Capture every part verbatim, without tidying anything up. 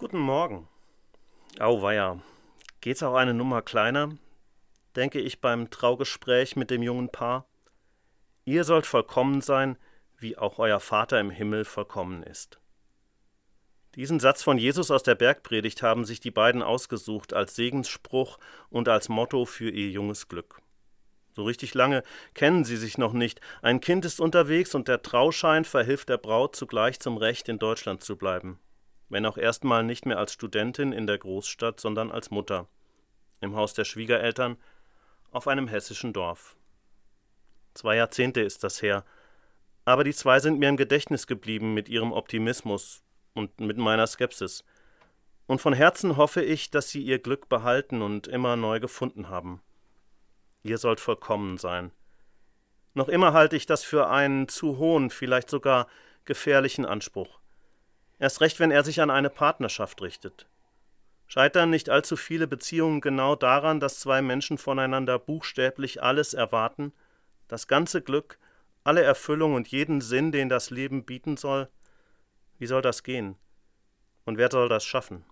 Guten Morgen. Auweia. Geht's auch eine Nummer kleiner? Denke ich beim Traugespräch mit dem jungen Paar. Ihr sollt vollkommen sein, wie auch euer Vater im Himmel vollkommen ist. Diesen Satz von Jesus aus der Bergpredigt haben sich die beiden ausgesucht als Segensspruch und als Motto für ihr junges Glück. So richtig lange kennen sie sich noch nicht. Ein Kind ist unterwegs und der Trauschein verhilft der Braut zugleich zum Recht, in Deutschland zu bleiben. Wenn auch erstmal nicht mehr als Studentin in der Großstadt, sondern als Mutter. Im Haus der Schwiegereltern auf einem hessischen Dorf. Zwei Jahrzehnte ist das her. Aber die zwei sind mir im Gedächtnis geblieben mit ihrem Optimismus und mit meiner Skepsis. Und von Herzen hoffe ich, dass sie ihr Glück behalten und immer neu gefunden haben. Ihr sollt vollkommen sein. Noch immer halte ich das für einen zu hohen, vielleicht sogar gefährlichen Anspruch. Erst recht, wenn er sich an eine Partnerschaft richtet. Scheitern nicht allzu viele Beziehungen genau daran, dass zwei Menschen voneinander buchstäblich alles erwarten, das ganze Glück, alle Erfüllung und jeden Sinn, den das Leben bieten soll? Wie soll das gehen? Und wer soll das schaffen?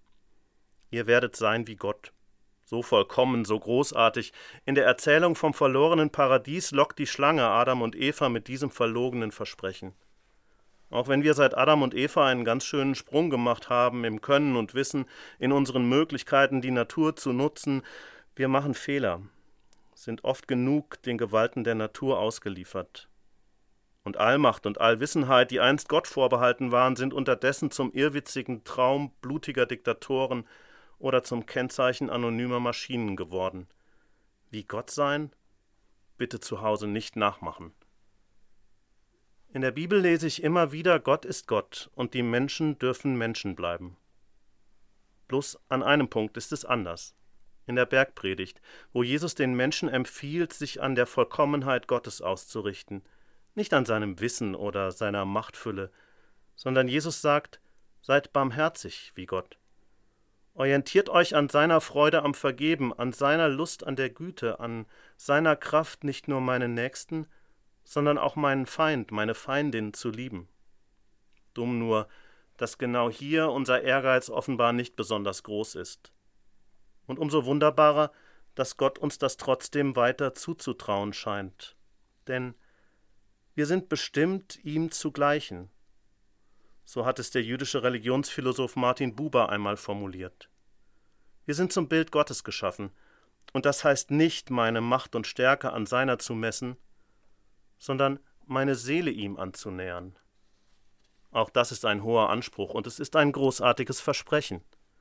Ihr werdet sein wie Gott. So vollkommen, so großartig. In der Erzählung vom verlorenen Paradies lockt die Schlange Adam und Eva mit diesem verlogenen Versprechen. Auch wenn wir seit Adam und Eva einen ganz schönen Sprung gemacht haben im Können und Wissen, in unseren Möglichkeiten, die Natur zu nutzen, wir machen Fehler, sind oft genug den Gewalten der Natur ausgeliefert. Und Allmacht und Allwissenheit, die einst Gott vorbehalten waren, sind unterdessen zum irrwitzigen Traum blutiger Diktatoren oder zum Kennzeichen anonymer Maschinen geworden. Wie Gott sein? Bitte zu Hause nicht nachmachen. In der Bibel lese ich immer wieder, Gott ist Gott und die Menschen dürfen Menschen bleiben. Bloß an einem Punkt ist es anders. In der Bergpredigt, wo Jesus den Menschen empfiehlt, sich an der Vollkommenheit Gottes auszurichten, nicht an seinem Wissen oder seiner Machtfülle, sondern Jesus sagt, seid barmherzig wie Gott. Orientiert euch an seiner Freude am Vergeben, an seiner Lust an der Güte, an seiner Kraft, nicht nur meinen Nächsten, sondern auch meinen Feind, meine Feindin zu lieben. Dumm nur, dass genau hier unser Ehrgeiz offenbar nicht besonders groß ist. Und umso wunderbarer, dass Gott uns das trotzdem weiter zuzutrauen scheint. Denn wir sind bestimmt, ihm zu gleichen. So hat es der jüdische Religionsphilosoph Martin Buber einmal formuliert. Wir sind zum Bild Gottes geschaffen, und das heißt nicht, meine Macht und Stärke an seiner zu messen, sondern meine Seele ihm anzunähern. Auch das ist ein hoher Anspruch und es ist ein großartiges Versprechen.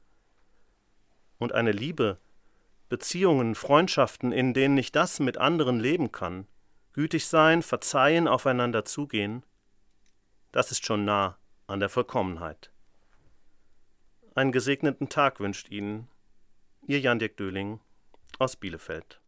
Und eine Liebe, Beziehungen, Freundschaften, in denen ich das mit anderen leben kann, gütig sein, verzeihen, aufeinander zugehen, das ist schon nah an der Vollkommenheit. Einen gesegneten Tag wünscht Ihnen Ihr Jan-Dirk Döhling aus Bielefeld.